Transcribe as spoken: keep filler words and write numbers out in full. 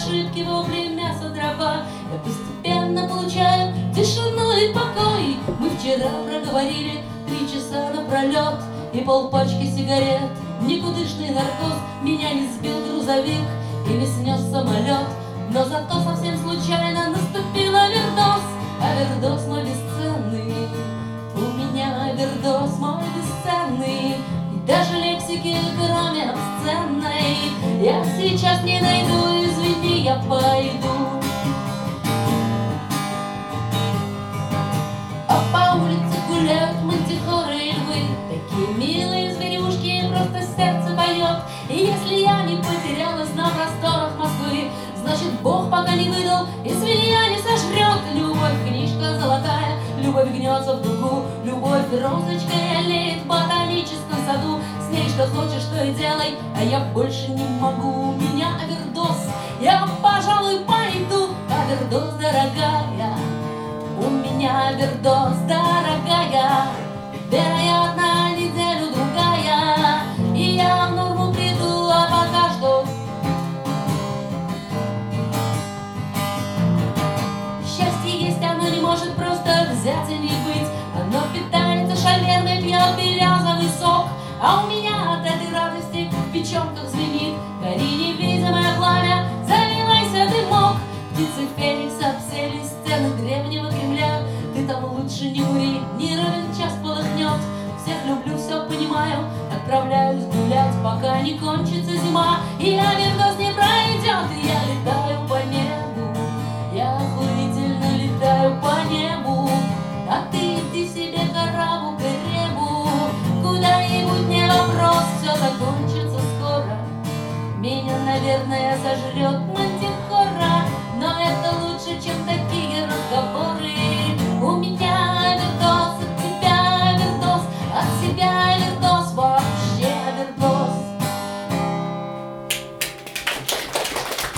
ошибки, вопли, мясо, дрова. Я постепенно получаю тишину и покой. Мы вчера проговорили три часа напролет и полпачки сигарет. Никудышный наркоз, меня не сбил грузовик и не снес самолет. Но зато совсем случайно наступил овердоз. Овердоз мой бесценный, у меня овердоз мой бесценный. И даже лексики, кроме обсценной, я сейчас не найду, извини, я пойду. А по улице гуляют мантихоры и львы, такие милые зверюшки, просто сердце поет. И если я не потерялась на просторах Москвы, значит, Бог пока не выдал, и свинья не сожрет. Любовь, книжка золотая, любовь гнется в дугу, любовь розочкой олеет в ботаническом саду. С ней что хочешь, то и делай, а я больше не могу. У меня овердоз, я, пожалуй, пойду. Овердоз, дорогая, у меня овердоз, дорогая. Вероятно, неделю-другая, и я в норму приду, а пока что счастье есть, оно не может просто взять и не быть. Оно питается шавермой, пьет березовый сок. А у меня от этой радости в печенках звенит, гори невидимое пламя, завивайся дымок. Птицы феникса обсели стены древнего Кремля. Ты там лучше не кури, не ровен час полыхнет. Всех люблю, все понимаю, отправляюсь гулять, пока не кончится зима и овердоз не пройдет. И я летаю по небу, я охуительно летаю по небу. А ты иди себе кораву, каребу, куда-нибудь, не вопрос, все закончится скоро. Меня, наверное, сожрет